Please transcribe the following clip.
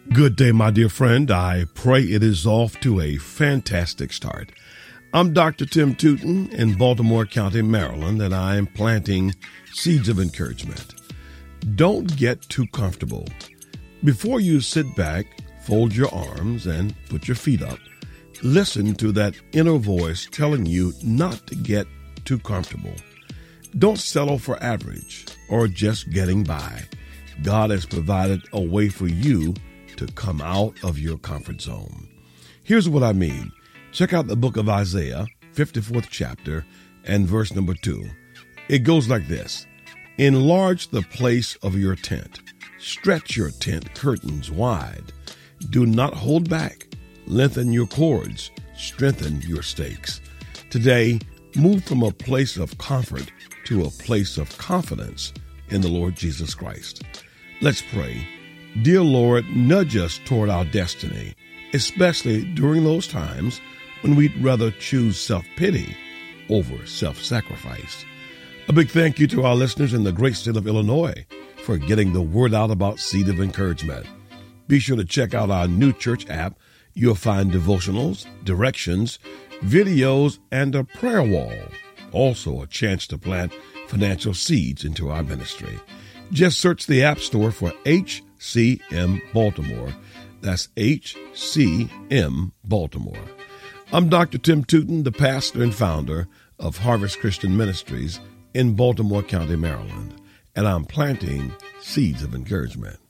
Good day, my dear friend. I pray it is off to a fantastic start. I'm Dr. Tim Tootin in Baltimore County, Maryland, and I am planting seeds of encouragement. Don't get too comfortable. Before you sit back, fold your arms, and put your feet up, listen to that inner voice telling you not to get too comfortable. Don't settle for average or just getting by. God has provided a way for you to come out of your comfort zone. Here's what I mean. Check out the book of Isaiah, 54th chapter, and verse number 2. It goes like this. Enlarge the place of your tent. Stretch your tent curtains wide. Do not hold back. Lengthen your cords. Strengthen your stakes. Today, move from a place of comfort to a place of confidence in the Lord Jesus Christ. Let's pray. Dear Lord, nudge us toward our destiny, especially during those times when we'd rather choose self-pity over self-sacrifice. A big thank you to our listeners in the great state of Illinois for getting the word out about Seed of Encouragement. Be sure to check out our new church app. You'll find devotionals, directions, videos, and a prayer wall. Also a chance to plant financial seeds into our ministry. Just search the App Store for HCM Baltimore. That's HCM Baltimore. I'm Dr. Tim Tootin, the pastor and founder of Harvest Christian Ministries in Baltimore County, Maryland, and I'm planting seeds of encouragement.